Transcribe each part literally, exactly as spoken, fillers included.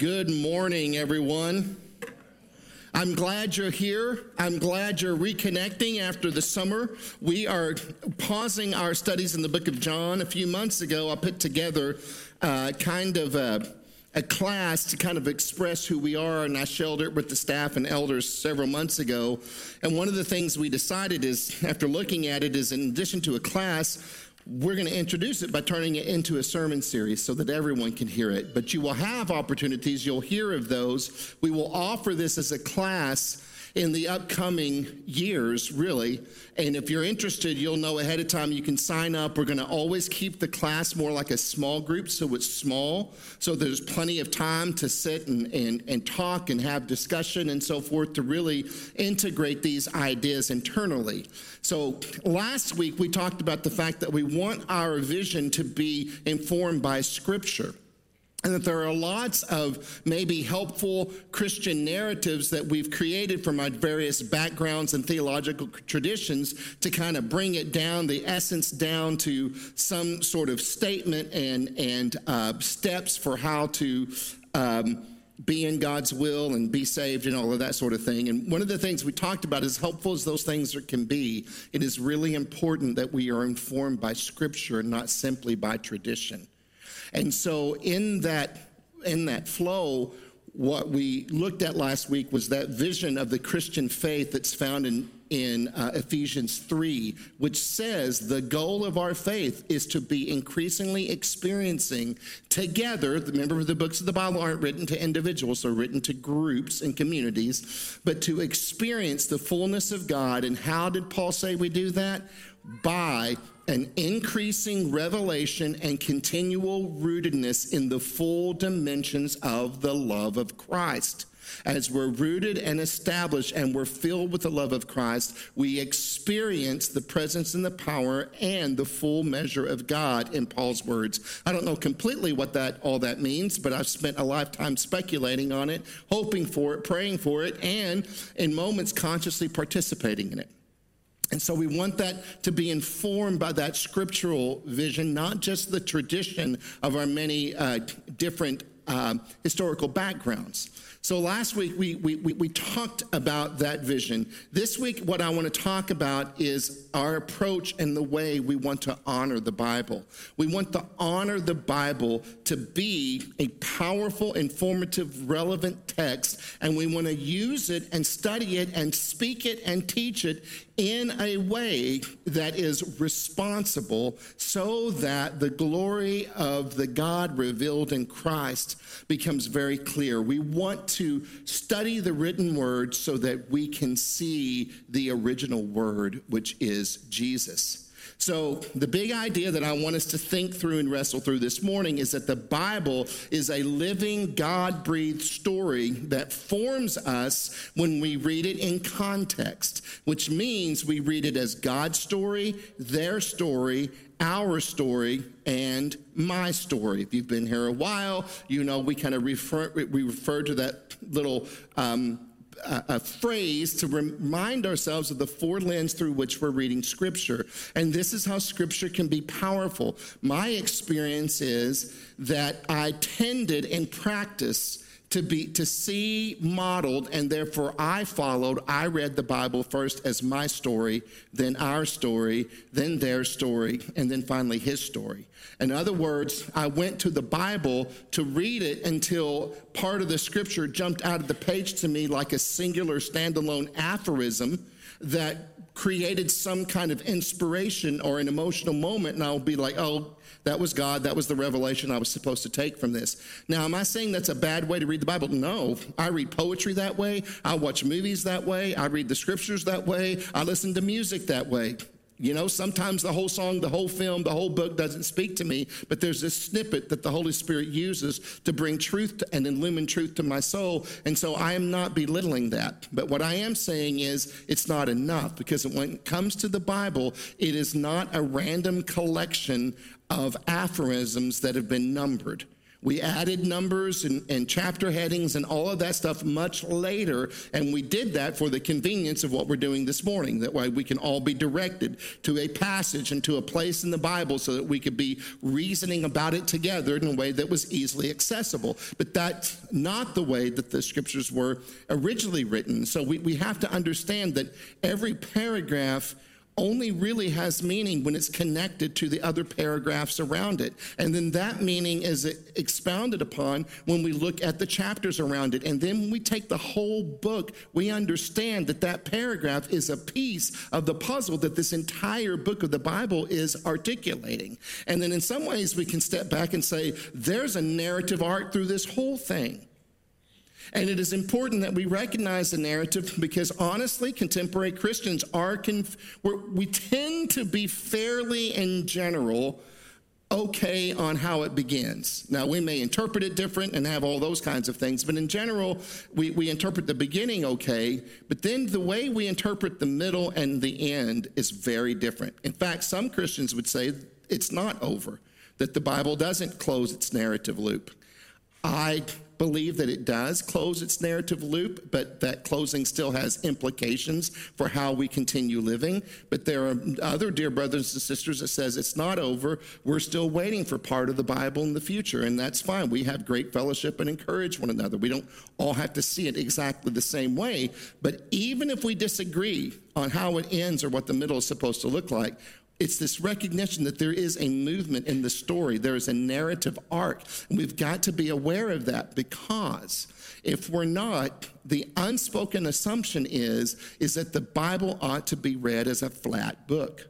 Good morning, everyone. I'm glad you're here. I'm glad you're reconnecting after the summer. We are pausing our studies in the book of John. A few months ago, I put together uh, kind of a, a class to kind of express who we are, and I shared it with the staff and elders several months ago. And one of the things we decided is, after looking at it, is in addition to a class, we're going to introduce it by turning it into a sermon series so that everyone can hear it. But you will have opportunities. You'll hear of those. We will offer this as a class in the upcoming years, really. And if you're interested, you'll know ahead of time. You can sign up. We're going to always keep the class more like a small group, so it's small. So there's plenty of time to sit and, and, and talk and have discussion and so forth to really integrate these ideas internally. So last week, we talked about the fact that we want our vision to be informed by Scripture, and that there are lots of maybe helpful Christian narratives that we've created from our various backgrounds and theological traditions to kind of bring it down, the essence down to some sort of statement and, and uh, steps for how to um, be in God's will and be saved and all of that sort of thing. And one of the things we talked about, as helpful as those things can be, it is really important that we are informed by Scripture and not simply by tradition. And so in that in that flow, what we looked at last week was that vision of the Christian faith that's found in, in uh, Ephesians three, which says the goal of our faith is to be increasingly experiencing together. Remember, the books of the Bible aren't written to individuals, they're written to groups and communities, but to experience the fullness of God. And how did Paul say we do that? By an increasing revelation and continual rootedness in the full dimensions of the love of Christ. As we're rooted and established and we're filled with the love of Christ, we experience the presence and the power and the full measure of God, in Paul's words. I don't know completely what that all that means, but I've spent a lifetime speculating on it, hoping for it, praying for it, and in moments consciously participating in it. And so we want that to be informed by that scriptural vision, not just the tradition of our many uh, different uh, historical backgrounds. So last week, we, we, we talked about that vision. This week, what I want to talk about is our approach and the way we want to honor the Bible. We want to honor the Bible to be a powerful, informative, relevant text, and we want to use it and study it and speak it and teach it in a way that is responsible so that the glory of the God revealed in Christ becomes very clear. We want to study the written word so that we can see the original word, which is Jesus. So the big idea that I want us to think through and wrestle through this morning is that the Bible is a living, God-breathed story that forms us when we read it in context, which means we read it as God's story, their story, our story, and my story. If you've been here a while, you know we kind of refer we refer to that little um, a, a phrase to remind ourselves of the four lenses through which we're reading Scripture. And this is how Scripture can be powerful. My experience is that I tended in practice to be to see modeled, and therefore I followed. I read the Bible first as my story, then our story, then their story, and then finally his story. In other words, I went to the Bible to read it until part of the Scripture jumped out of the page to me like a singular standalone aphorism that created some kind of inspiration or an emotional moment, and I'll be like, oh, that was God. That was the revelation I was supposed to take from this. Now, am I saying that's a bad way to read the Bible? No. I read poetry that way. I watch movies that way. I read the Scriptures that way. I listen to music that way. You know, sometimes the whole song, the whole film, the whole book doesn't speak to me, but there's this snippet that the Holy Spirit uses to bring truth to, and illumine truth to my soul. And so I am not belittling that. But what I am saying is it's not enough, because when it comes to the Bible, it is not a random collection of aphorisms that have been numbered. We added numbers and, and chapter headings and all of that stuff much later, and we did that for the convenience of what we're doing this morning. That way we can all be directed to a passage and to a place in the Bible so that we could be reasoning about it together in a way that was easily accessible. But that's not the way that the scriptures were originally written. So we, we have to understand that every paragraph only really has meaning when it's connected to the other paragraphs around it. And then that meaning is expounded upon when we look at the chapters around it. And then when we take the whole book, we understand that that paragraph is a piece of the puzzle that this entire book of the Bible is articulating. And then in some ways we can step back and say, there's a narrative arc through this whole thing. And it is important that we recognize the narrative because, honestly, contemporary Christians are, conf- we tend to be fairly, in general, okay on how it begins. Now, we may interpret it different and have all those kinds of things, but in general, we, we interpret the beginning okay, but then the way we interpret the middle and the end is very different. In fact, some Christians would say it's not over, that the Bible doesn't close its narrative loop. I believe that it does close its narrative loop, but that closing still has implications for how we continue living. But there are other dear brothers and sisters that says it's not over. We're still waiting for part of the Bible in the future, and that's fine. We have great fellowship and encourage one another. We don't all have to see it exactly the same way, but even if we disagree on how it ends or what the middle is supposed to look like, it's this recognition that there is a movement in the story. There is a narrative arc. And we've got to be aware of that because if we're not, the unspoken assumption is, is that the Bible ought to be read as a flat book.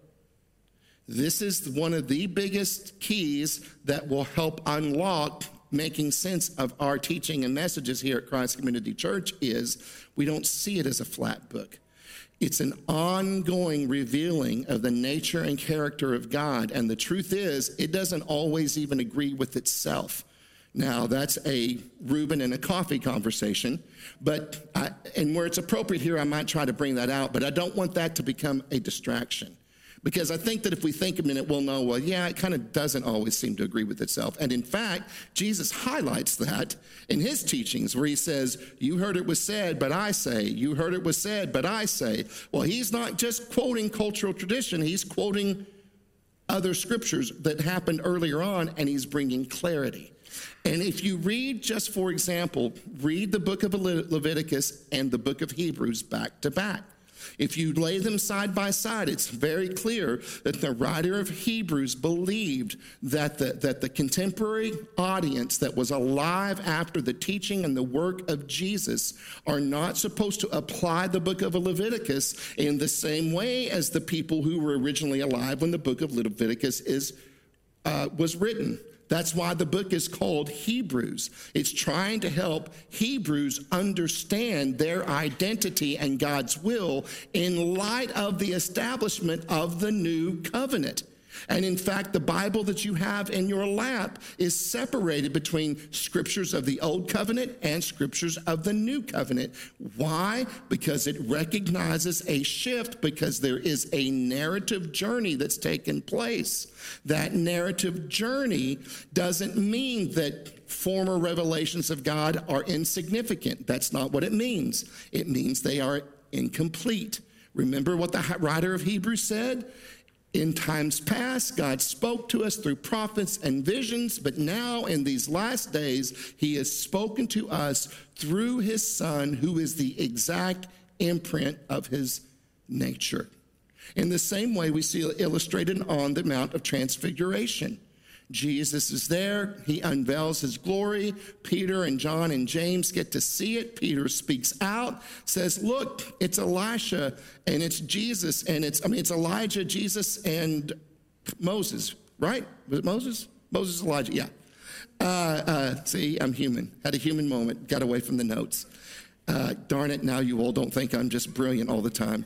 This is one of the biggest keys that will help unlock making sense of our teaching and messages here at Christ Community Church is we don't see it as a flat book. It's an ongoing revealing of the nature and character of God. And the truth is, it doesn't always even agree with itself. Now, that's a Reuben and a coffee conversation, but I, and where it's appropriate here, I might try to bring that out, but I don't want that to become a distraction. Because I think that if we think a minute, we'll know, well, yeah, it kind of doesn't always seem to agree with itself. And in fact, Jesus highlights that in his teachings where he says, you heard it was said, but I say. You heard it was said, but I say. Well, he's not just quoting cultural tradition. He's quoting other scriptures that happened earlier on, and he's bringing clarity. And if you read, just for example, read the book of Le- Leviticus and the book of Hebrews back to back. If you lay them side by side, it's very clear that the writer of Hebrews believed that the, that the contemporary audience that was alive after the teaching and the work of Jesus are not supposed to apply the book of Leviticus in the same way as the people who were originally alive when the book of Leviticus is uh, was written. That's why the book is called Hebrews. It's trying to help Hebrews understand their identity and God's will in light of the establishment of the new covenant. And in fact, the Bible that you have in your lap is separated between scriptures of the Old Covenant and scriptures of the New Covenant. Why? Because it recognizes a shift, because there is a narrative journey that's taken place. That narrative journey doesn't mean that former revelations of God are insignificant. That's not what it means. It means they are incomplete. Remember what the writer of Hebrews said? In times past, God spoke to us through prophets and visions, but now in these last days, he has spoken to us through his Son, who is the exact imprint of his nature. In the same way, we see it illustrated on the Mount of Transfiguration. Jesus is there. He unveils his glory. Peter and John and James get to see it. Peter speaks out, says, look, it's Elisha and it's Jesus and it's, I mean, it's Elijah, Jesus, and Moses, right? Was it Moses? Moses, Elijah, yeah. Uh, uh, see, I'm human. Had a human moment. Got away from the notes. Uh, darn it, now you all don't think I'm just brilliant all the time.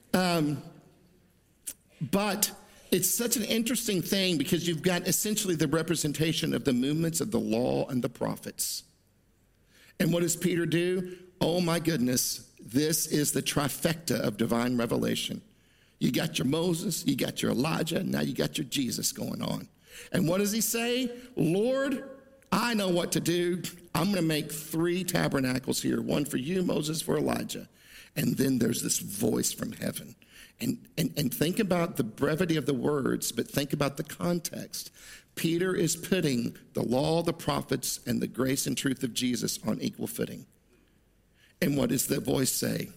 Um, but... It's such an interesting thing because you've got essentially the representation of the movements of the law and the prophets. And what does Peter do? Oh my goodness, this is the trifecta of divine revelation. You got your Moses, you got your Elijah, and now you got your Jesus going on. And what does he say? Lord, I know what to do. I'm going to make three tabernacles here, one for you, Moses, for Elijah. And then there's this voice from heaven. And, and, and think about the brevity of the words, but think about the context. Peter is putting the law, the prophets, and the grace and truth of Jesus on equal footing. And what does the voice say?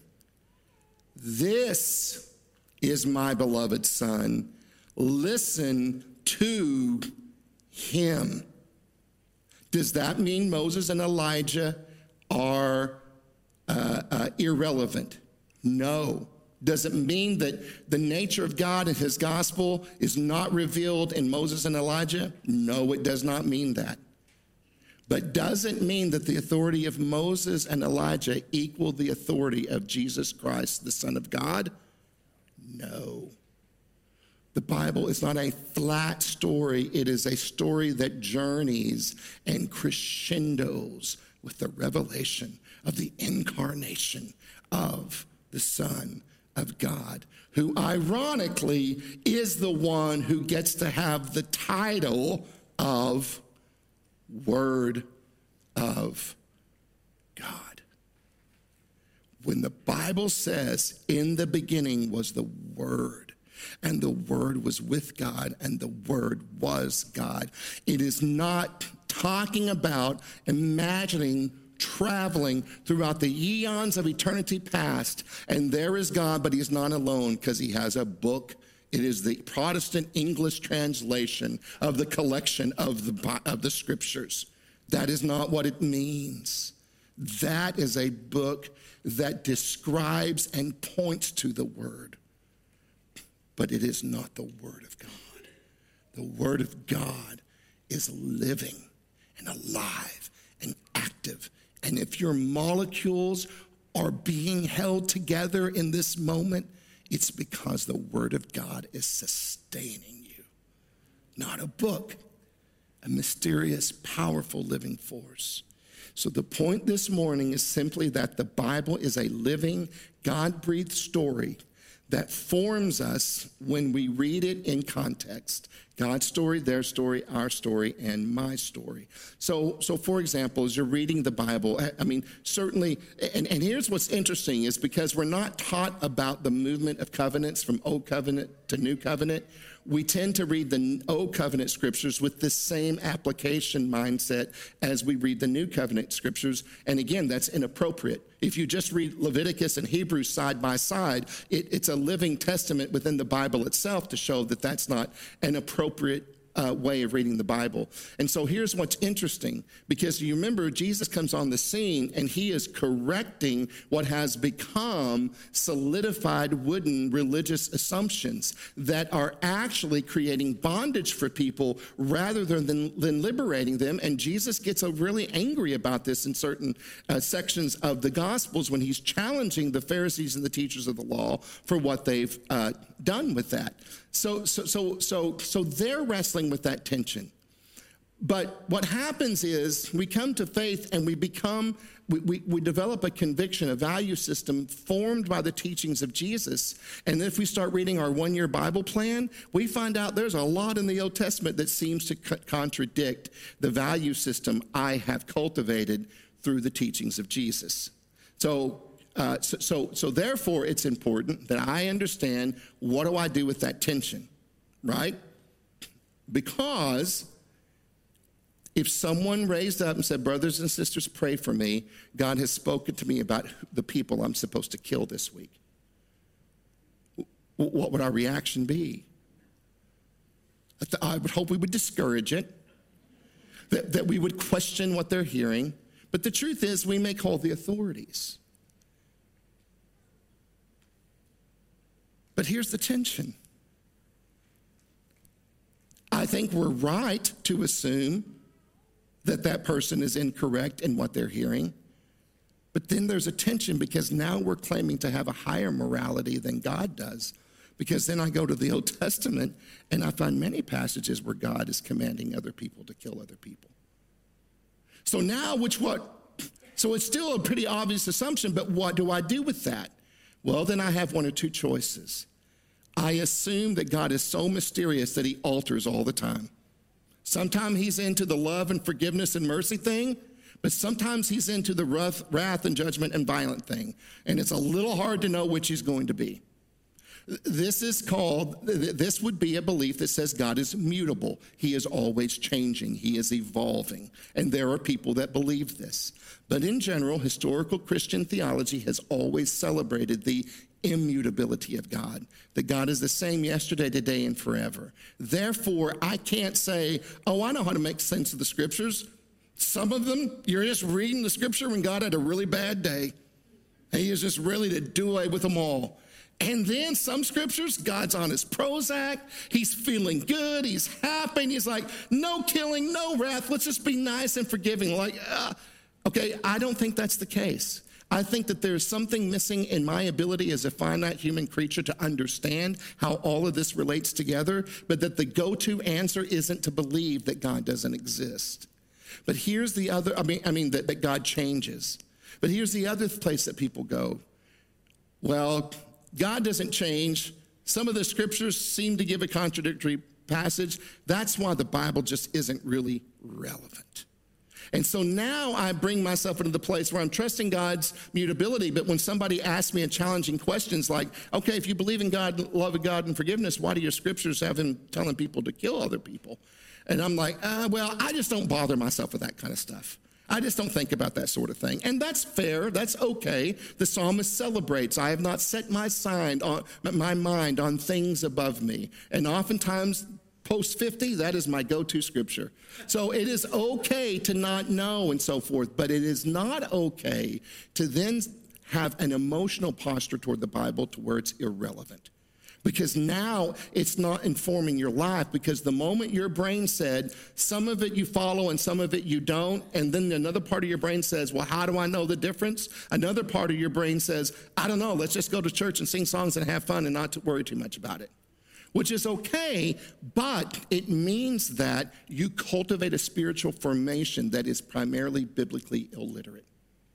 This is my beloved son. Listen to him. Does that mean Moses and Elijah are uh, uh, irrelevant? No. Does it mean that the nature of God and his gospel is not revealed in Moses and Elijah? No, it does not mean that. But does it mean that the authority of Moses and Elijah equal the authority of Jesus Christ, the Son of God? No. The Bible is not a flat story. It is a story that journeys and crescendos with the revelation of the incarnation of the Son of God, who ironically is the one who gets to have the title of Word of God. When the Bible says, in the beginning was the Word, and the Word was with God, and the Word was God, it is not talking about imagining traveling throughout the eons of eternity past, and there is God, but he's not alone because he has a book. It is the Protestant English translation of the collection of the, of the scriptures. That is not what it means. That is a book that describes and points to the Word, but it is not the Word of God. The Word of God is living and alive and active. And if your molecules are being held together in this moment, it's because the Word of God is sustaining you. Not a book, a mysterious, powerful, living force. So the point this morning is simply that the Bible is a living, God-breathed story that forms us when we read it in context. God's story, their story, our story, and my story. So, so for example, as you're reading the Bible, I mean, certainly, and, and here's what's interesting is because we're not taught about the movement of covenants from Old Covenant to New Covenant, we tend to read the Old Covenant scriptures with the same application mindset as we read the New Covenant scriptures. And again, that's inappropriate. If you just read Leviticus and Hebrews side by side, it, it's a living testament within the Bible itself to show that that's not an appropriate Uh, way of reading the Bible. And so here's what's interesting, because you remember Jesus comes on the scene and he is correcting what has become solidified wooden religious assumptions that are actually creating bondage for people rather than, than liberating them. And Jesus gets really angry about this in certain uh, sections of the Gospels when he's challenging the Pharisees and the teachers of the law for what they've uh, done with that. So, so, so, so, so they're wrestling with that tension. But what happens is we come to faith and we become, we, we, we develop a conviction, a value system formed by the teachings of Jesus. And if we start reading our one-year Bible plan, we find out there's a lot in the Old Testament that seems to co- contradict the value system I have cultivated through the teachings of Jesus. So, Uh, so, so, so therefore, it's important that I understand, what do I do with that tension, right? Because if someone raised up and said, brothers and sisters, pray for me, God has spoken to me about the people I'm supposed to kill this week, what would our reaction be? I would hope we would discourage it, that, that we would question what they're hearing. But the truth is, we may call the authorities. But here's the tension. I think we're right to assume that that person is incorrect in what they're hearing. But then there's a tension because now we're claiming to have a higher morality than God does. Because then I go to the Old Testament and I find many passages where God is commanding other people to kill other people. So now which what? So it's still a pretty obvious assumption, but what do I do with that? Well, then I have one or two choices. I assume that God is so mysterious that he alters all the time. Sometimes he's into the love and forgiveness and mercy thing, but sometimes he's into the wrath, wrath and judgment and violent thing. And it's a little hard to know which he's going to be. This is called, this would be a belief that says God is mutable. He is always changing. He is evolving. And there are people that believe this. But in general, historical Christian theology has always celebrated the immutability of God, that God is the same yesterday, today, and forever. Therefore, I can't say, oh, I know how to make sense of the scriptures. Some of them, you're just reading the scripture when God had a really bad day. And he is just ready to do away with them all. And then some scriptures, God's on his Prozac. He's feeling good. He's happy. And he's like, no killing, no wrath. Let's just be nice and forgiving. Like, uh, okay, I don't think that's the case. I think that there's something missing in my ability as a finite human creature to understand how all of this relates together, but that the go-to answer isn't to believe that God doesn't exist. But here's the other, I mean, I mean that, that God changes. But here's the other place that people go. Well, God doesn't change. Some of the scriptures seem to give a contradictory passage. That's why the Bible just isn't really relevant. And so now I bring myself into the place where I'm trusting God's mutability, but when somebody asks me a challenging questions like, okay, if you believe in God, love of God and forgiveness, why do your scriptures have him telling people to kill other people? And I'm like, uh, well, I just don't bother myself with that kind of stuff. I just don't think about that sort of thing. And that's fair. That's okay. The psalmist celebrates, I have not set my, sign on, my mind on things above me. And oftentimes, post fifty, that is my go-to scripture. So it is okay to not know and so forth, but it is not okay to then have an emotional posture toward the Bible to where it's irrelevant. Because now it's not informing your life, because the moment your brain said, some of it you follow and some of it you don't, and then another part of your brain says, well, how do I know the difference? Another part of your brain says, I don't know, let's just go to church and sing songs and have fun and not to worry too much about it. Which is okay, but it means that you cultivate a spiritual formation that is primarily biblically illiterate.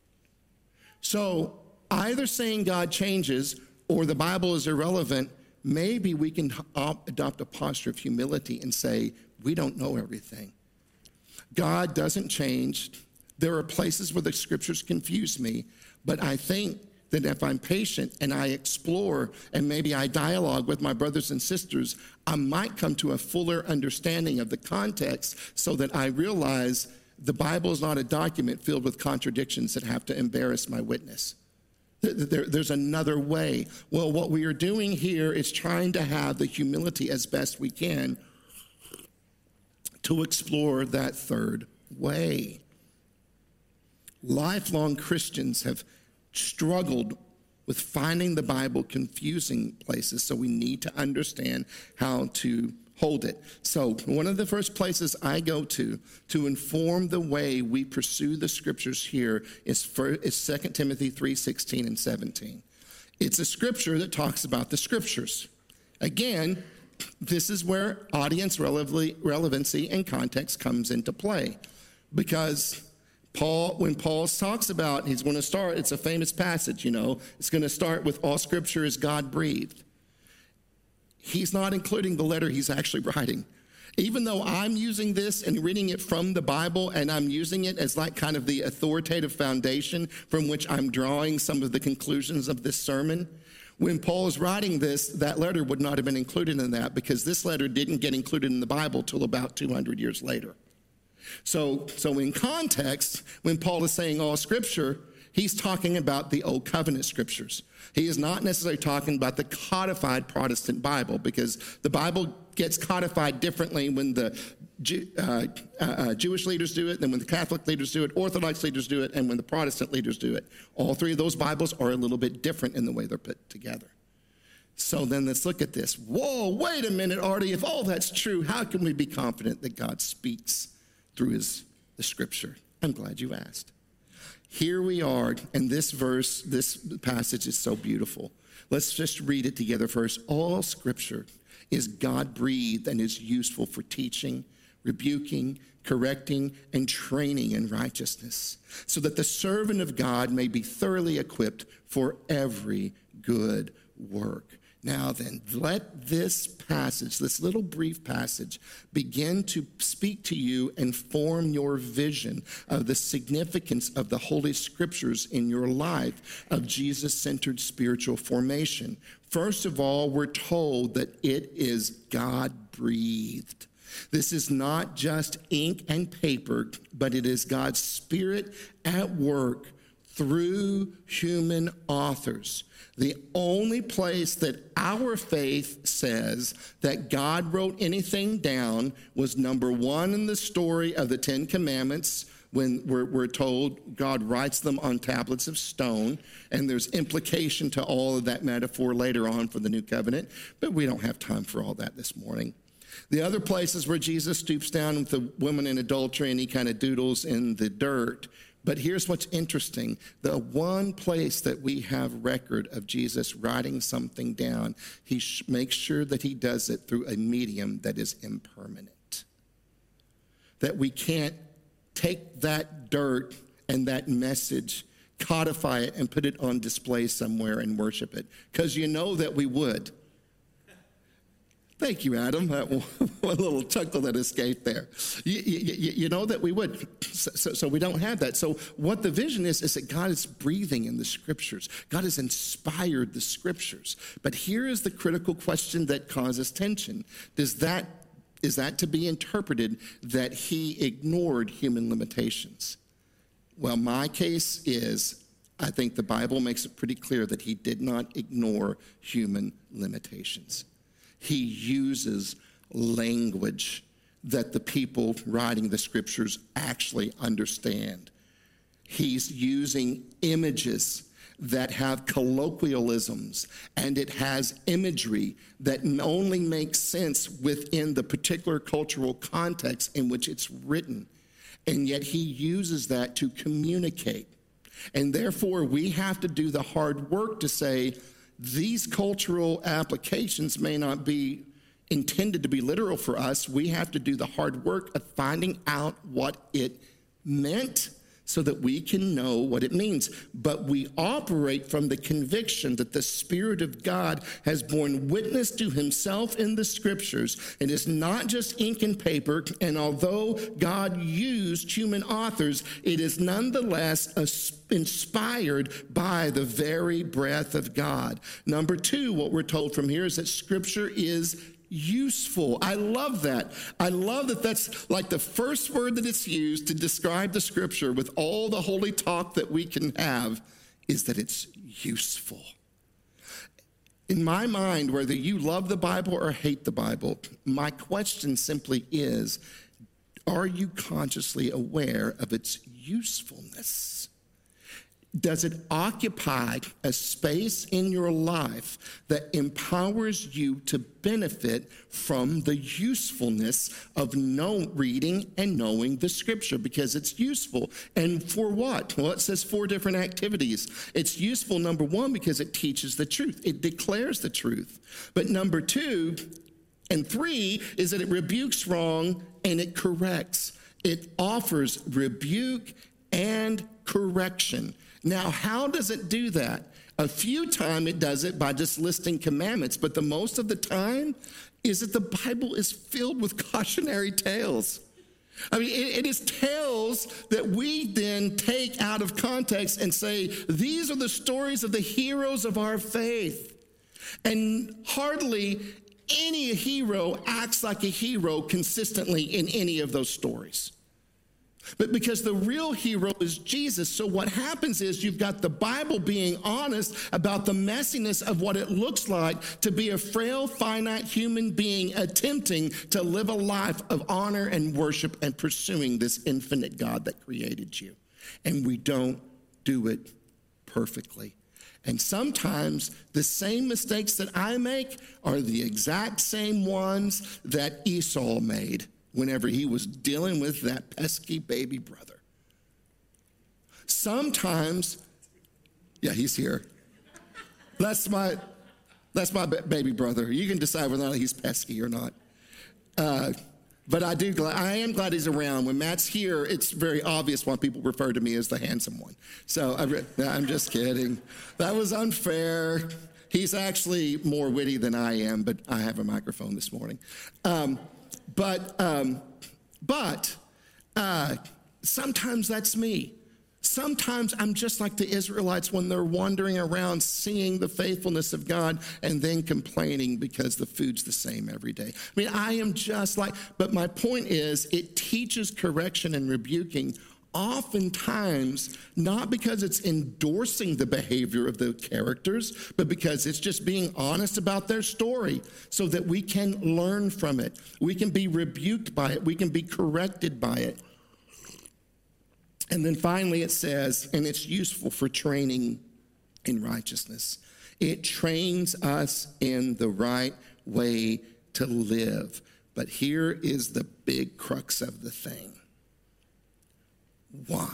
So either saying God changes or the Bible is irrelevant, maybe we can adopt a posture of humility and say, we don't know everything. God doesn't change. There are places where the scriptures confuse me, but I think that if I'm patient and I explore and maybe I dialogue with my brothers and sisters, I might come to a fuller understanding of the context so that I realize the Bible is not a document filled with contradictions that have to embarrass my witness. There, there's another way. Well, what we are doing here is trying to have the humility as best we can to explore that third way. Lifelong Christians have struggled with finding the Bible confusing places, so we need to understand how to hold it. So one of the first places I go to to inform the way we pursue the scriptures here is, for, is Second Timothy three sixteen and seventeen. It's a scripture that talks about the scriptures. Again, this is where audience relevancy and context comes into play, because Paul, when Paul talks about, he's going to start, it's a famous passage, you know, it's going to start with all scripture is God-breathed. He's not including the letter he's actually writing. Even though I'm using this and reading it from the Bible, and I'm using it as like kind of the authoritative foundation from which I'm drawing some of the conclusions of this sermon, when Paul is writing this, that letter would not have been included in that, because this letter didn't get included in the Bible till about two hundred years later. So, so in context, when Paul is saying all scripture, he's talking about the Old Covenant scriptures. He is not necessarily talking about the codified Protestant Bible, because the Bible gets codified differently when the Jew, uh, uh, Jewish leaders do it, than when the Catholic leaders do it, Orthodox leaders do it, and when the Protestant leaders do it. All three of those Bibles are a little bit different in the way they're put together. So then let's look at this. Whoa, wait a minute, Artie. If all that's true, how can we be confident that God speaks through his the scripture? I'm glad you asked. Here we are, and this verse, this passage is so beautiful. Let's just read it together first. All scripture is God-breathed and is useful for teaching, rebuking, correcting, and training in righteousness, so that the servant of God may be thoroughly equipped for every good work. Now then, let this passage, this little brief passage, begin to speak to you and form your vision of the significance of the Holy Scriptures in your life of Jesus-centered spiritual formation. First of all, we're told that it is God-breathed. This is not just ink and paper, but it is God's Spirit at work through human authors. The only place that our faith says that God wrote anything down was number one in the story of the Ten Commandments, when we're, we're told God writes them on tablets of stone, and there's implication to all of that metaphor later on for the New Covenant, but we don't have time for all that this morning. The other places where Jesus stoops down with the woman in adultery and he kind of doodles in the dirt. But here's what's interesting. The one place that we have record of Jesus writing something down, he sh- makes sure that he does it through a medium that is impermanent. That we can't take that dirt and that message, codify it, and put it on display somewhere and worship it. Because you know that we would. Thank you, Adam. That one little chuckle that escaped there. You, you, you know that we would. So, so, so we don't have that. So what the vision is, is that God is breathing in the Scriptures. God has inspired the Scriptures. But here is the critical question that causes tension. Does that, is that to be interpreted that he ignored human limitations? Well, my case is, I think the Bible makes it pretty clear that he did not ignore human limitations. He uses language that the people writing the Scriptures actually understand. He's using images that have colloquialisms, and it has imagery that only makes sense within the particular cultural context in which it's written. And yet he uses that to communicate. And therefore, we have to do the hard work to say, these cultural applications may not be intended to be literal for us. We have to do the hard work of finding out what it meant so that we can know what it means. But we operate from the conviction that the Spirit of God has borne witness to himself in the Scriptures. It is not just ink and paper, and although God used human authors, it is nonetheless inspired by the very breath of God. Number two, what we're told from here is that Scripture is useful. I love that. I love that that's like the first word that it's used to describe the Scripture with all the holy talk that we can have is that it's useful. In my mind, whether you love the Bible or hate the Bible, my question simply is, are you consciously aware of its usefulness? Does it occupy a space in your life that empowers you to benefit from the usefulness of know, reading and knowing the Scripture? Because it's useful. And for what? Well, it says four different activities. It's useful, number one, because it teaches the truth. It declares the truth. But number two and three is that it rebukes wrong and it corrects. It offers rebuke and correction. Now, how does it do that? A few times it does it by just listing commandments, but the most of the time is that the Bible is filled with cautionary tales. I mean, it, it is tales that we then take out of context and say, these are the stories of the heroes of our faith. And hardly any hero acts like a hero consistently in any of those stories. But because the real hero is Jesus, so what happens is you've got the Bible being honest about the messiness of what it looks like to be a frail, finite human being attempting to live a life of honor and worship and pursuing this infinite God that created you. And we don't do it perfectly. And sometimes the same mistakes that I make are the exact same ones that Esau made whenever he was dealing with that pesky baby brother. Sometimes, yeah, he's here. That's my, that's my baby brother. You can decide whether or not he's pesky or not. Uh, but I do, I am glad he's around. When Matt's here, it's very obvious why people refer to me as the handsome one. So I, I'm just kidding. That was unfair. He's actually more witty than I am, but I have a microphone this morning. Um, but um, but uh, sometimes that's me. Sometimes I'm just like the Israelites when they're wandering around seeing the faithfulness of God and then complaining because the food's the same every day. I mean, I am just like, but my point is it teaches correction and rebuking oftentimes not because it's endorsing the behavior of the characters, but because it's just being honest about their story so that we can learn from it. We can be rebuked by it. We can be corrected by it. And then finally it says, and it's useful for training in righteousness. It trains us in the right way to live. But here is the big crux of the thing. Why?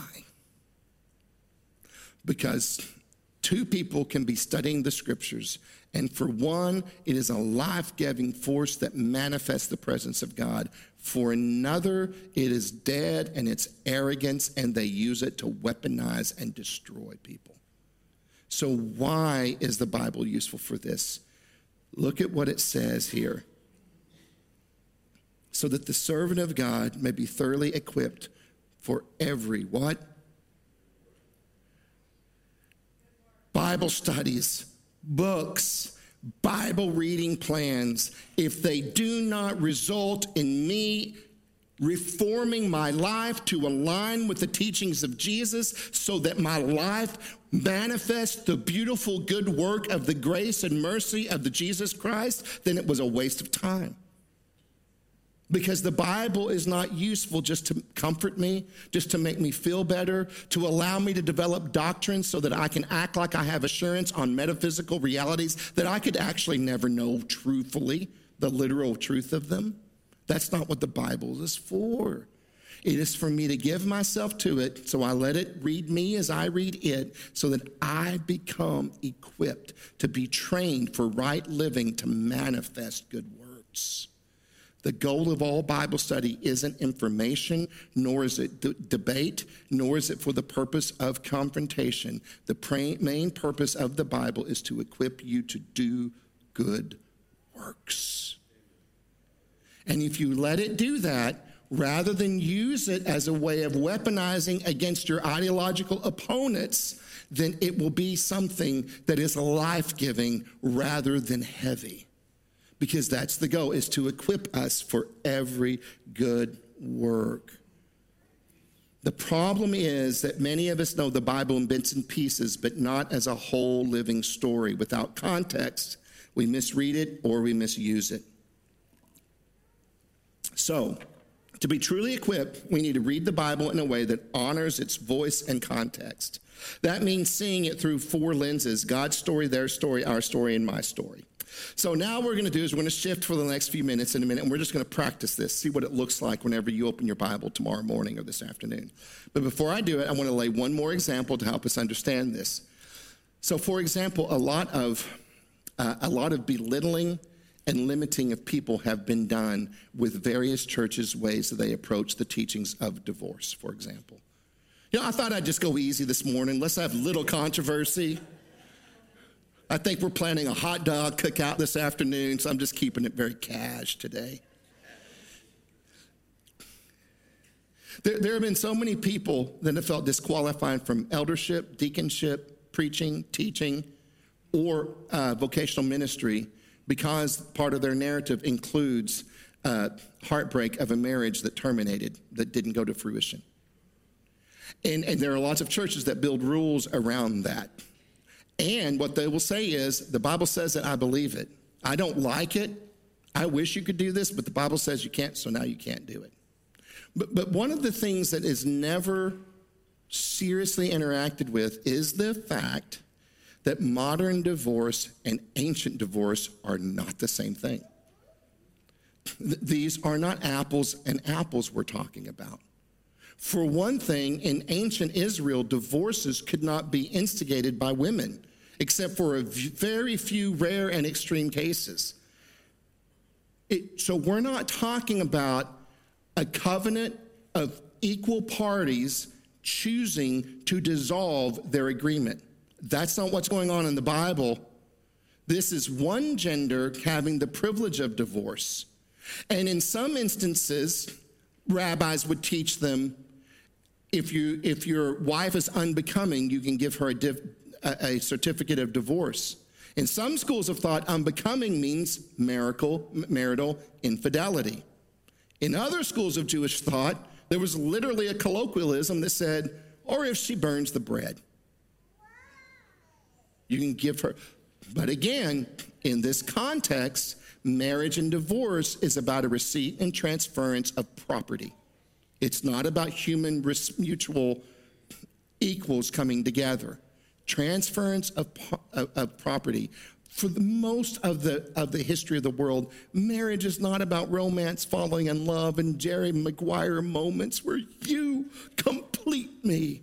Because two people can be studying the scriptures, and for one, it is a life-giving force that manifests the presence of God. For another, it is dead and it's arrogance, and they use it to weaponize and destroy people. So why is the Bible useful for this? Look at what it says here. So that the servant of God may be thoroughly equipped for every what? Bible studies, books, Bible reading plans, if they do not result in me reforming my life to align with the teachings of Jesus so that my life manifests the beautiful good work of the grace and mercy of the Jesus Christ, then it was a waste of time. Because the Bible is not useful just to comfort me, just to make me feel better, to allow me to develop doctrines so that I can act like I have assurance on metaphysical realities that I could actually never know truthfully, the literal truth of them. That's not what the Bible is for. It is for me to give myself to it, so I let it read me as I read it, so that I become equipped to be trained for right living to manifest good works. The goal of all Bible study isn't information, nor is it d- debate, nor is it for the purpose of confrontation. The pra- main purpose of the Bible is to equip you to do good works. And if you let it do that, rather than use it as a way of weaponizing against your ideological opponents, then it will be something that is life-giving rather than heavy. Because that's the goal, is to equip us for every good work. The problem is that many of us know the Bible in bits and pieces, but not as a whole living story. Without context, we misread it or we misuse it. So, to be truly equipped, we need to read the Bible in a way that honors its voice and context. That means seeing it through four lenses: God's story, their story, our story, and my story. So now what we're going to do is we're going to shift for the next few minutes in a minute, and we're just going to practice this, see what it looks like whenever you open your Bible tomorrow morning or this afternoon. But before I do it, I want to lay one more example to help us understand this. So, for example, a lot of uh, a lot of belittling and limiting of people have been done with various churches' ways that they approach the teachings of divorce, for example. You know, I thought I'd just go easy this morning. Let's have little controversy. I think we're planning a hot dog cookout this afternoon, so I'm just keeping it very cash today. There, there have been so many people that have felt disqualified from eldership, deaconship, preaching, teaching, or uh, vocational ministry because part of their narrative includes uh, heartbreak of a marriage that terminated, that didn't go to fruition. And, and there are lots of churches that build rules around that. And what they will say is, the Bible says it, I believe it. I don't like it. I wish you could do this, but the Bible says you can't, so now you can't do it. But, but one of the things that is never seriously interacted with is the fact that modern divorce and ancient divorce are not the same thing. Th- these are not apples and apples we're talking about. For one thing, in ancient Israel, divorces could not be instigated by women, except for a v- very few rare and extreme cases. It, so we're not talking about a covenant of equal parties choosing to dissolve their agreement. That's not what's going on in the Bible. This is one gender having the privilege of divorce. And in some instances, rabbis would teach them, if you if your wife is unbecoming, you can give her a, div, a, a certificate of divorce. In some schools of thought, unbecoming means marital, marital infidelity. In other schools of Jewish thought, there was literally a colloquialism that said, or if she burns the bread. You can give her. But again, in this context, marriage and divorce is about a receipt and transference of property. It's not about human mutual equals coming together. Transference of, of, of property. For the most of the of the history of the world, marriage is not about romance, falling in love, and Jerry Maguire moments where you complete me.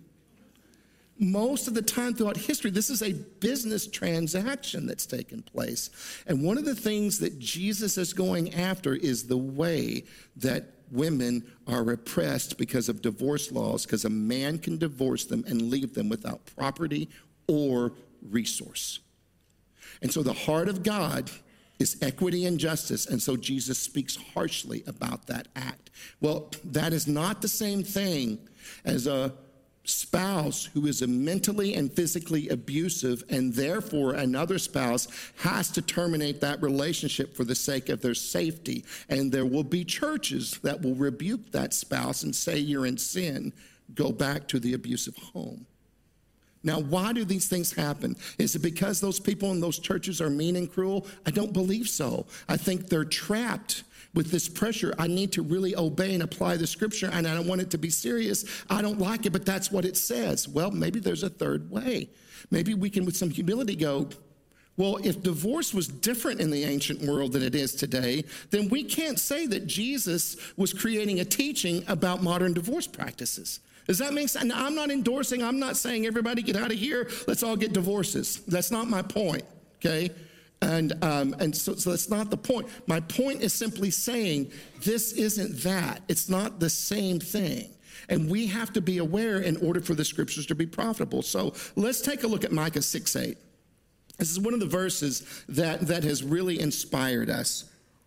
Most of the time throughout history, this is a business transaction that's taken place. And one of the things that Jesus is going after is the way that women are oppressed because of divorce laws, because a man can divorce them and leave them without property or resource. And so the heart of God is equity and justice, and so Jesus speaks harshly about that act. Well, that is not the same thing as a spouse who is a mentally and physically abusive, and therefore another spouse has to terminate that relationship for the sake of their safety. And there will be churches that will rebuke that spouse and say, you're in sin, go back to the abusive home. Now, why do these things happen? Is it because those people in those churches are mean and cruel? I don't believe so. I think they're trapped with this pressure. I need to really obey and apply the scripture, and I don't want it to be serious. I don't like it, but that's what it says. Well, maybe there's a third way. Maybe we can, with some humility, go, well, if divorce was different in the ancient world than it is today, then we can't say that Jesus was creating a teaching about modern divorce practices. Does that make sense? Now, I'm not endorsing, I'm not saying everybody get out of here, let's all get divorces. That's not my point, okay? And um, and so, so that's not the point. My point is simply saying this isn't that. It's not the same thing. And we have to be aware in order for the scriptures to be profitable. So let's take a look at Micah six eight. This is one of the verses that, that has really inspired us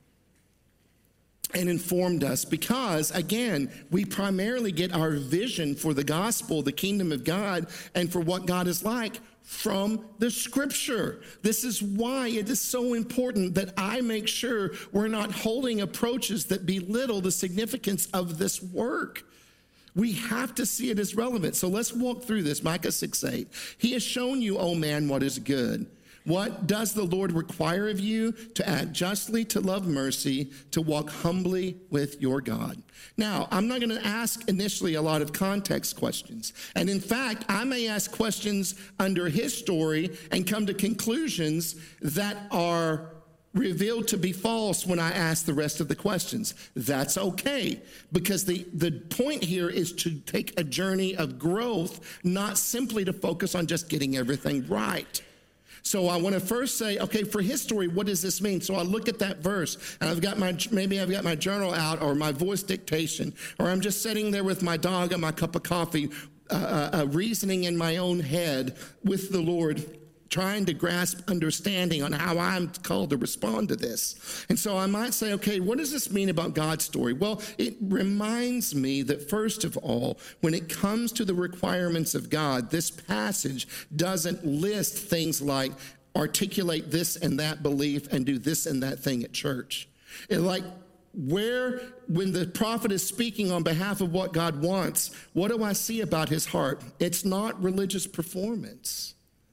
and informed us, because, again, we primarily get our vision for the gospel, the kingdom of God, and for what God is like from the scripture. This is why it is so important that I make sure we're not holding approaches that belittle the significance of this work. We have to see it as relevant. So let's walk through this. Micah six eight. He has shown you, O man, what is good. What does the Lord require of you? To act justly, to love mercy, to walk humbly with your God. Now, I'm not going to ask initially a lot of context questions. And in fact, I may ask questions under his story and come to conclusions that are revealed to be false when I ask the rest of the questions. That's okay, because the, the point here is to take a journey of growth, not simply to focus on just getting everything right. So I want to first say, okay, for his story, what does this mean? So I look at that verse, and I've got my, maybe I've got my journal out or my voice dictation, or I'm just sitting there with my dog and my cup of coffee, uh, uh, reasoning in my own head with the Lord, trying to grasp understanding on how I'm called to respond to this. And so I might say, okay, what does this mean about God's story? Well, it reminds me that first of all, when it comes to the requirements of God, this passage doesn't list things like articulate this and that belief and do this and that thing at church. It like where, when the prophet is speaking on behalf of what God wants, what do I see about his heart? It's not religious performance.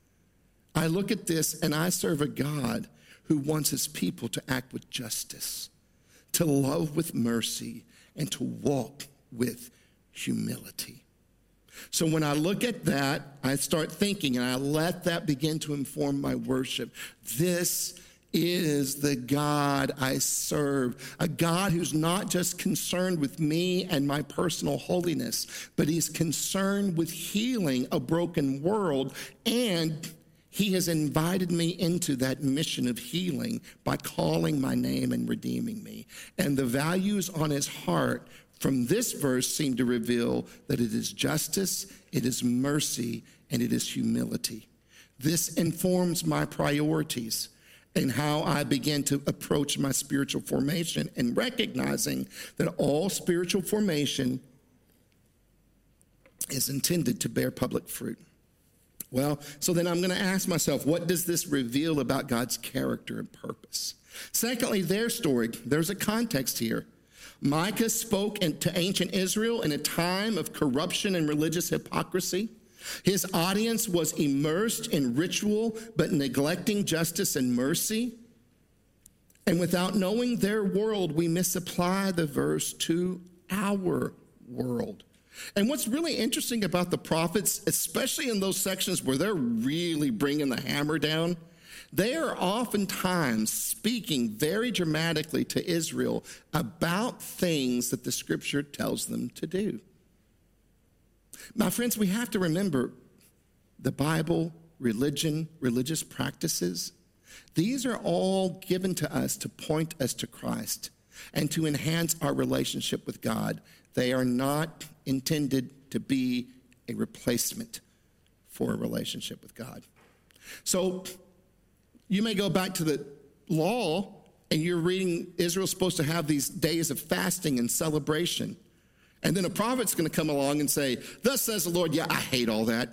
I look at this and I serve a God who wants his people to act with justice, to love with mercy, and to walk with humility. So when I look at that, I start thinking, and I let that begin to inform my worship. This is the God I serve, a God who's not just concerned with me and my personal holiness, but he's concerned with healing a broken world, and he has invited me into that mission of healing by calling my name and redeeming me. And the values on his heart from this verse seem to reveal that it is justice, it is mercy, and it is humility. This informs my priorities. in how I began to approach my spiritual formation and recognizing that all spiritual formation is intended to bear public fruit. Well, so then I'm going to ask myself, what does this reveal about God's character and purpose? Secondly, their story, there's a context here. Micah spoke to ancient Israel in a time of corruption and religious hypocrisy. His audience was immersed in ritual, but neglecting justice and mercy. And without knowing their world, we misapply the verse to our world. And what's really interesting about the prophets, especially in those sections where they're really bringing the hammer down, they are oftentimes speaking very dramatically to Israel about things that the scripture tells them to do. My friends, we have to remember the Bible, religion, religious practices, these are all given to us to point us to Christ and to enhance our relationship with God. They are not intended to be a replacement for a relationship with God. So you may go back to the law and you're reading Israel's supposed to have these days of fasting and celebration. And then a prophet's going to come along and say, thus says the Lord, yeah, I hate all that.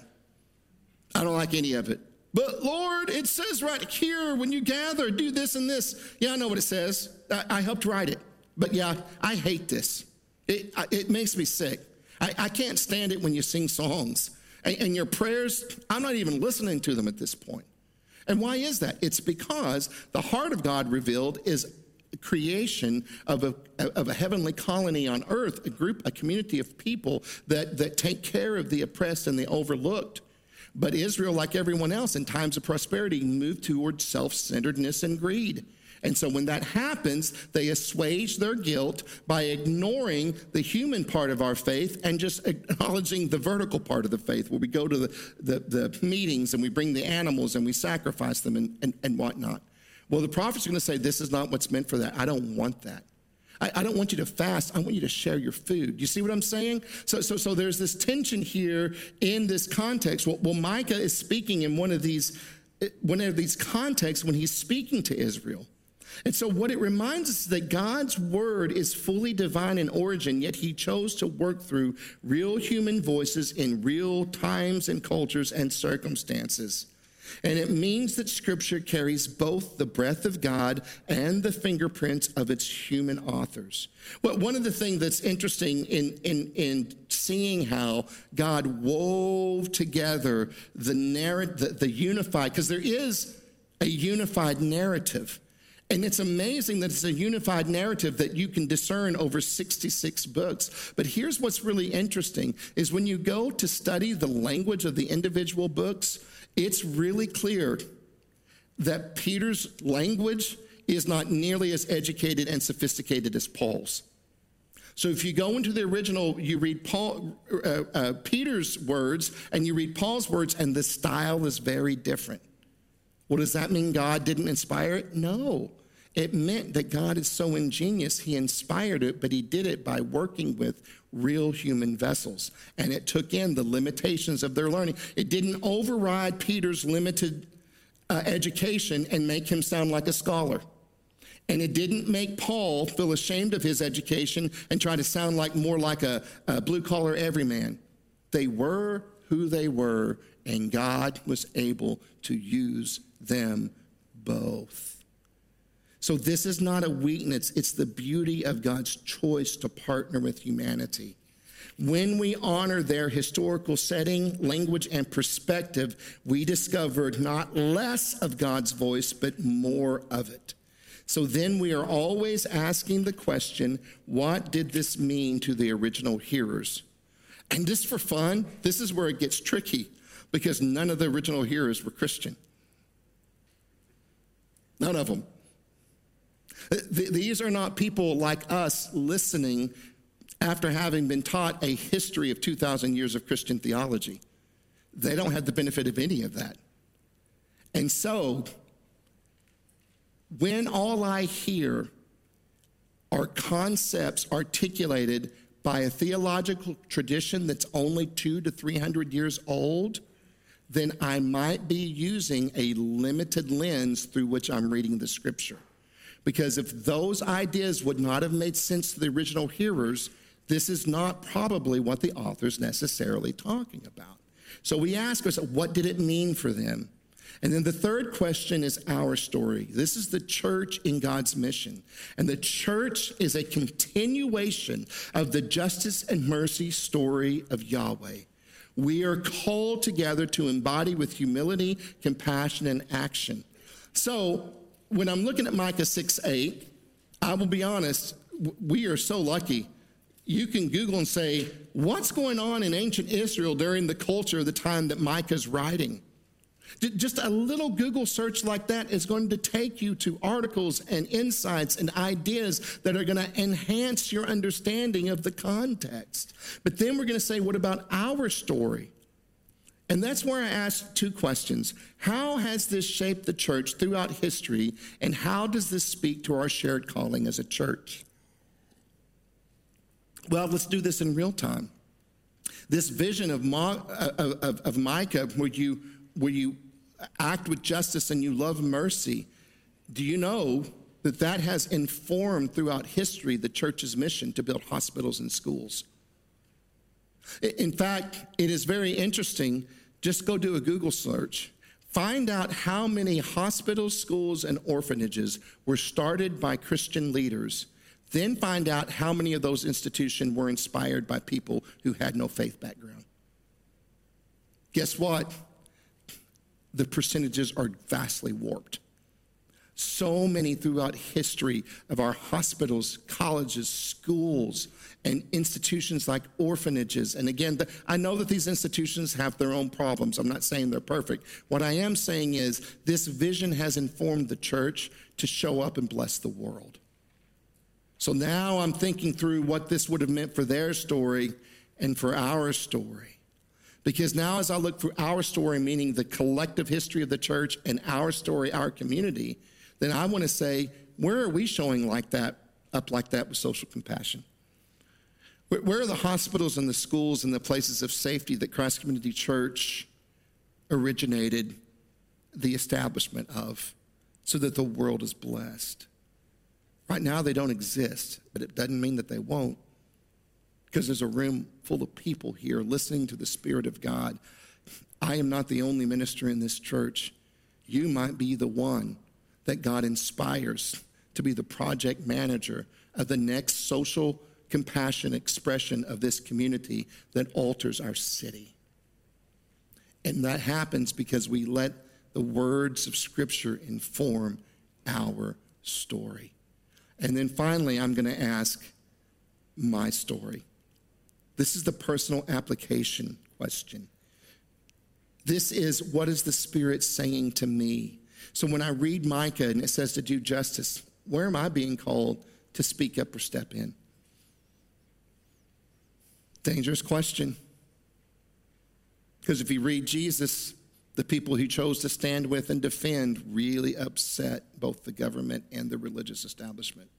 I don't like any of it. But Lord, it says right here, when you gather, do this and this. Yeah, I know what it says. I, I helped write it. But yeah, I hate this. It, it makes me sick. I, I can't stand it when you sing songs. And, and your prayers, I'm not even listening to them at this point. And why is that? It's because the heart of God revealed is creation of a, of a heavenly colony on earth, a group, a community of people that, that take care of the oppressed and the overlooked. But Israel, like everyone else in times of prosperity, moved towards self-centeredness and greed. And so when that happens, they assuage their guilt by ignoring the human part of our faith and just acknowledging the vertical part of the faith, where we go to the, the, the meetings and we bring the animals and we sacrifice them and, and, and whatnot. Well, the prophet's going to say, this is not what's meant for that. I don't want that. I, I don't want you to fast. I want you to share your food. You see what I'm saying? So, so, so there's this tension here in this context. Well, well, Micah is speaking in one of these, one of these contexts when he's speaking to Israel. And so what it reminds us is that God's word is fully divine in origin, yet he chose to work through real human voices in real times and cultures and circumstances. And it means that Scripture carries both the breath of God and the fingerprints of its human authors. Well, one of the things that's interesting in, in, in seeing how God wove together the narrative, the, the unified, because there is a unified narrative. And it's amazing that it's a unified narrative that you can discern over sixty-six books. But here's what's really interesting, is when you go to study the language of the individual books, it's really clear that Peter's language is not nearly as educated and sophisticated as Paul's. So if you go into the original, you read Paul, uh, uh, Peter's words and you read Paul's words, and the style is very different. Well, does that mean God didn't inspire it? No. It meant that God is so ingenious, he inspired it, but he did it by working with real human vessels. And it took in the limitations of their learning. It didn't override Peter's limited uh, education and make him sound like a scholar. And it didn't make Paul feel ashamed of his education and try to sound like more like a, a blue-collar everyman. They were who they were, and God was able to use them both. So this is not a weakness. It's the beauty of God's choice to partner with humanity. When we honor their historical setting, language, and perspective, we discover not less of God's voice, but more of it. So then we are always asking the question, what did this mean to the original hearers? And just for fun, this is where it gets tricky, because none of the original hearers were Christian. None of them. These are not people like us listening after having been taught a history of two thousand years of Christian theology. They don't have the benefit of any of that. And so, when all I hear are concepts articulated by a theological tradition that's only two to three hundred years old, then I might be using a limited lens through which I'm reading the scripture. Because if those ideas would not have made sense to the original hearers, this is not probably what the author's necessarily talking about. So we ask ourselves, what did it mean for them? And then the third question is our story. This is the church in God's mission. And the church is a continuation of the justice and mercy story of Yahweh. We are called together to embody with humility, compassion, and action. So when I'm looking at Micah six eight, I will be honest, we are so lucky. You can Google and say, what's going on in ancient Israel during the culture of the time that Micah's writing? Just a little Google search like that is going to take you to articles and insights and ideas that are going to enhance your understanding of the context. But then we're going to say, what about our story? And that's where I ask two questions. How has this shaped the church throughout history, and how does this speak to our shared calling as a church? Well, let's do this in real time. This vision of, Ma, of, of, of Micah, where you, where you act with justice and you love mercy, do you know that that has informed throughout history the church's mission to build hospitals and schools? In fact, it is very interesting. Just go do a Google search. Find out how many hospitals, schools, and orphanages were started by Christian leaders. Then find out how many of those institutions were inspired by people who had no faith background. Guess what? The percentages are vastly warped. So many throughout history of our hospitals, colleges, schools, and institutions like orphanages. And again, the, I know that these institutions have their own problems. I'm not saying they're perfect. What I am saying is this vision has informed the church to show up and bless the world. So now I'm thinking through what this would have meant for their story and for our story. Because now as I look through our story, meaning the collective history of the church and our story, our community, then I want to say, where are we showing like that, up like that with social compassion? Where, where are the hospitals and the schools and the places of safety that Christ Community Church originated the establishment of so that the world is blessed? Right now they don't exist, but it doesn't mean that they won't. Because there's a room full of people here listening to the Spirit of God. I am not the only minister in this church. You might be the one that God inspires to be the project manager of the next social compassion expression of this community that alters our city. And that happens because we let the words of Scripture inform our story. And then finally, I'm going to ask my story. This is the personal application question. This is, what is the Spirit saying to me? So when I read Micah and it says to do justice, where am I being called to speak up or step in? Dangerous question. Because if you read Jesus, the people he chose to stand with and defend really upset both the government and the religious establishment.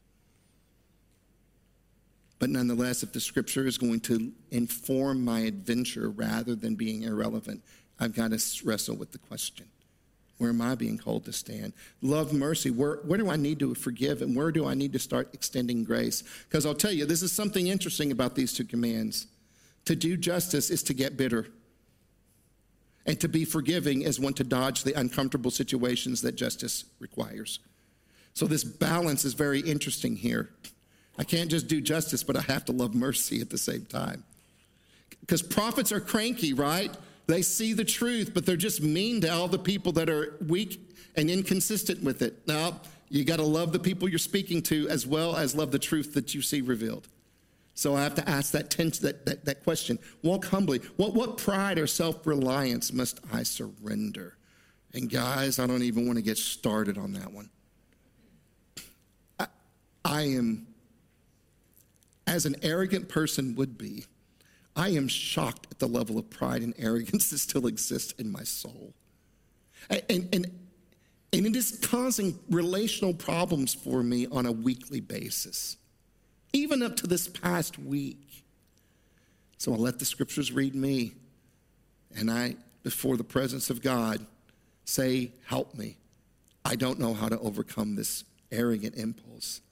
But nonetheless, if the Scripture is going to inform my adventure rather than being irrelevant, I've got to wrestle with the question. Where am I being called to stand? Love, mercy. Where, where do I need to forgive, and where do I need to start extending grace? Because I'll tell you, this is something interesting about these two commands. To do justice is to get bitter. And to be forgiving is one to dodge the uncomfortable situations that justice requires. So this balance is very interesting here. I can't just do justice, but I have to love mercy at the same time. Because prophets are cranky, right? They see the truth, but they're just mean to all the people that are weak and inconsistent with it. Now, you got to love the people you're speaking to as well as love the truth that you see revealed. So I have to ask that tense, that, that, that question. Walk humbly. What, what pride or self-reliance must I surrender? And guys, I don't even want to get started on that one. I, I am, as an arrogant person would be, I am shocked at the level of pride and arrogance that still exists in my soul. And, and, and, and it is causing relational problems for me on a weekly basis, even up to this past week. So I let the Scriptures read me, and I before the presence of God, say, help me. I don't know how to overcome this arrogant impulse.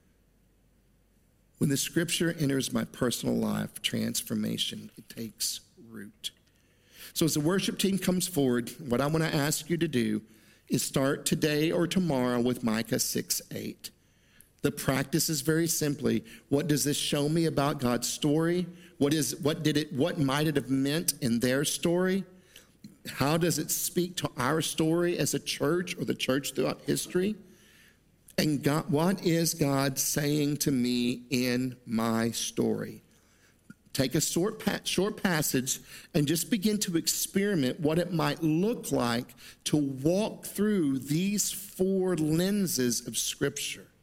When the scripture enters my personal life, transformation, it takes root. So as the worship team comes forward, what I want to ask you to do is start today or tomorrow with Micah six eight. The practice is very simply, what does this show me about God's story? What is what did it what might it have meant in their story? How does it speak to our story as a church or the church throughout history? And God, what is God saying to me in my story? Take a short, short passage and just begin to experiment what it might look like to walk through these four lenses of Scripture.